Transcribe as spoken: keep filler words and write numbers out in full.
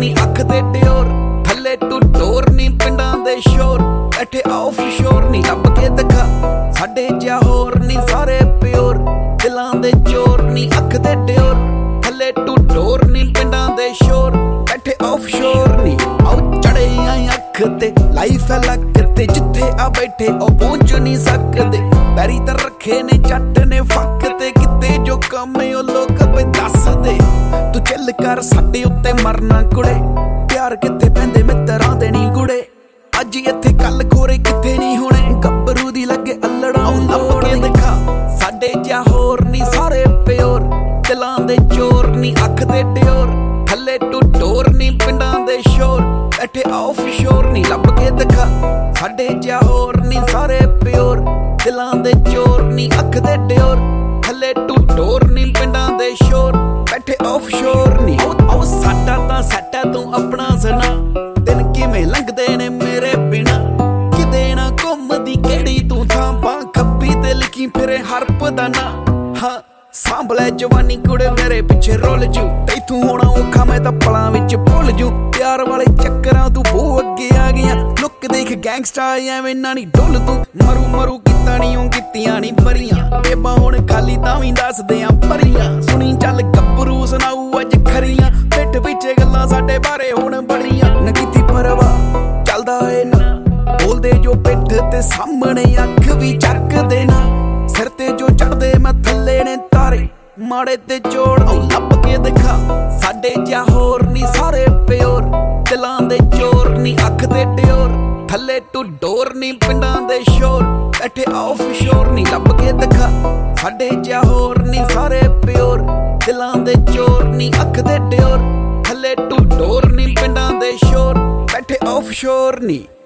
ਨੀ ਅੱਖ ਤੇ ਡਿਓਰ ਥੱਲੇ ਟੂ ਡੋਰ ਨੀ ਪਿੰਡਾਂ ਦੇ ਸ਼ੋਰ ਬੈਠੇ ਆਫ ਸ਼ੋਰ ਨੀ ਲੱਭ ਕੇ ਦਿਖਾ ਸਾਡੇ ਜਿਹਾ ਹੋਰ ਨੀ ਸਾਰੇ ਪਿਓਰ ਦਿਲਾਂ ਦੇ ਚੋਰ ਨੀ ਅੱਖ ਤੇ ਡਿਓਰ ਥੱਲੇ ਟੂ ਡੋਰ ਨੀ ਪਿੰਡਾਂ ਦੇ ਸ਼ੋਰ ਬੈਠੇ ਆਫ ਸ਼ੋਰ ਨੀ ਆਉ ਚੜੇ ਆਏ ਅੱਖ ਤੇ ਲਾਈਫ ਹੈ ਲੱਕ ਤੇ ਜਿੱਥੇ ਆ ਬੈਠੇ ਉਹ ਪਹੁੰਚ ਨਹੀਂ ਸਕਦੇ ਪੈਰੀ ਤਾਂ ਰੱਖੇ ਨੇ ਜੱਟ ਨੇ ਫੱਕ ਤੇ ਕਿਤੇ ਜੋ ਕੰਮ ਉਹ ਲੋਕ ਬਈ ਦੱਸਦੇ ਤੂੰ ਚੱਲ ਕਰ ਸਾਡੇ ਉੱਤੇ ਮਰਨਾ ਕੁੜੇ ਪਿਆਰ ਕਿੱਥੇ ਪੈਂਦੇ ਮਿੱਤਰਾਂ ਦੇ ਨਹੀਂ ਗੁੜੇ ਅੱਜ ਇੱਥੇ ਕੱਲ ਖੋਰੇ ਕਿੱਥੇ ਨਹੀਂ ਹੋਣੇ ਗੱਭਰੂ ਦੀ ਲੱਗੇ ਅਲੜਾਂ ਲੱਭ ਕੇ ਦਿਖਾ ਸਾਡੇ ਜਿਹਾ ਹੋਰ ਨਹੀਂ ਸਾਰੇ ਪਿਓਰ ਦਿਲਾਂ ਦੇ ਚੋਰ ਨਹੀਂ ਅੱਖ ਤੇ ਡਿਓਰ ਥੱਲੇ ਟੂ ਡੋਰ ਨਹੀਂ ਪਿੰਡਾਂ ਦੇ ਸ਼ੋਰ ਬੈਠੇ ਆਫ ਸ਼ੋਰ ਨਹੀਂ ਲੱਭ ਕੇ ਦਿਖਾ ਸਾਡੇ ਜਿਹਾ ਹੋਰ ਨਹੀਂ ਸਾਰੇ ਪਿਓਰ ਦਿਲਾਂ ਦੇ ਚੋਰ ਨਹੀਂ ਅੱਖ ਤੇ ਡਿਓਰ ਥੱਲੇ ਟੂ ਡੋਰ ਨਹੀਂ ਪਿੰਡਾਂ ਦੇ ਸ਼ੋਰ ਬੈਠੇ ਆਫ ਸ਼ੋਰ ਨਹੀਂ ਆਓ ਸਾਡਾ ਤਾਂ ਸੈਟਾ ਤੂੰ ਆਪਣਾ ਸੁਣਾ ਦਿਨ ਕਿਵੇਂ ਲੰਘਦੇ ਨੇ ਮੇਰੇ ਬਿਨਾ ਕਿਤੇ ਨਾ ਘੁੰਮਦੀ ਕਿਹੜੀ ਤੂੰ ਥਾਂ ਬਾਂ ਖੱਬੀ ਤੇ ਲਿਖੀ ਫਿਰੇ ਹਰਪ ਦਾ ਨਾ ਹਾਂ ਸਾਂਭਲੇ ਜਵਾਨੀ ਕੁੜੇ ਮੇਰੇ ਪਿੱਛੇ ਰੋਲ ਜੂ ਤੈਥੋਂ ਹੋਣਾ ਔਖਾ ਮੈਂ ਤਾਂ ਪਲਾਂ ਵਿੱਚ ਭੁੱਲ ਜੂ ਪਿਆਰ ਵਾਲੇ ਚੱਕਰਾਂ ਤੂੰ ਬਹੁ ਅੱਗੇ ਆ ਗਿਆ ਲੁੱਕ ਦੇਖ ਗੈਂਗਸਟਾ ਐਵੇਂ ਨਾ ਨੀ ਡੁੱਲ ਤੂੰ ਮਰੂ ਮਰੂ ਕੀਤਾ ਨੀ ਉਹ ਕੀਤੀਆਂ ਨੀ ਭਰੀਆਂ ਬੇਬਾਂ ਹੁਣ ਖਾਲੀ ਤਾਂ ਵੀ ਦੱਸਦੇ ਆ ਭਰੀਆਂ ਸੁਣੀ ਚੱਲ ਗੱਭਰੂ ਸੁਣਾਊ ਅੱਜ ਖਰੀਆਂ ਪਿੱਠ ਪਿੱਛੇ ਗੱਲਾਂ ਸਾਡੇ ਬਾਰੇ ਹੁਣ ਬੜੀਆਂ ਨਾ ਕੀਤੀ ਪਰਵਾਹ ਚੱਲਦਾ ਏ ਨਾ ਬੋਲਦੇ ਜੋ ਪਿੱਠ ਤੇ ਸਾਹਮਣੇ ਅੱਖ ਵੀ ਚੱਕਦੇ ਨਾ ਸਿਰ ਤੇ ਜੋ ਚੜਦੇ ਮੈਂ ਥੱਲੇ ਨੇ ਤਾਰੇ ਮਾੜੇ ਤੇ ਜੋੜ ਆਉ ਲੱਭ ਕੇ ਦਿਖਾ ਸਾਡੇ ਜਿਹਾ ਹੋਰ ਨੀ ਸਾਰੇ ਪਿਓਰ ਦਿਲਾਂ ਦੇ ਚੋਰ ਨੀ ਅੱਖ ਤੇ ਡਿਓਰ ਥੱਲੇ ਟੂ ਡੋਰ ਨੀ ਪਿੰਡਾਂ ਦੇ ਸ਼ੋਰ ਬੈਠੇ ਆਫ ਸ਼ੋਰ ਨੀ ਲੱਭ ਕੇ ਦਿਖਾ ਸਾਡੇ ਜਿਹਾ ਹੋਰ ਨੀ ਸਾਰੇ ਪਿਓਰ ਦਿਲਾਂ ਦੇ ਚੋਰ ਨੀ ਅੱਖ ਤੇ ਡਿਓਰ ਥੱਲੇ ਟੂ ਡੋਰ ਨੀ ਪਿੰਡਾਂ ਦੇ ਸ਼ੋਰ ਬੈਠੇ ਆਫ ਸ਼ੋਰ ਨੀ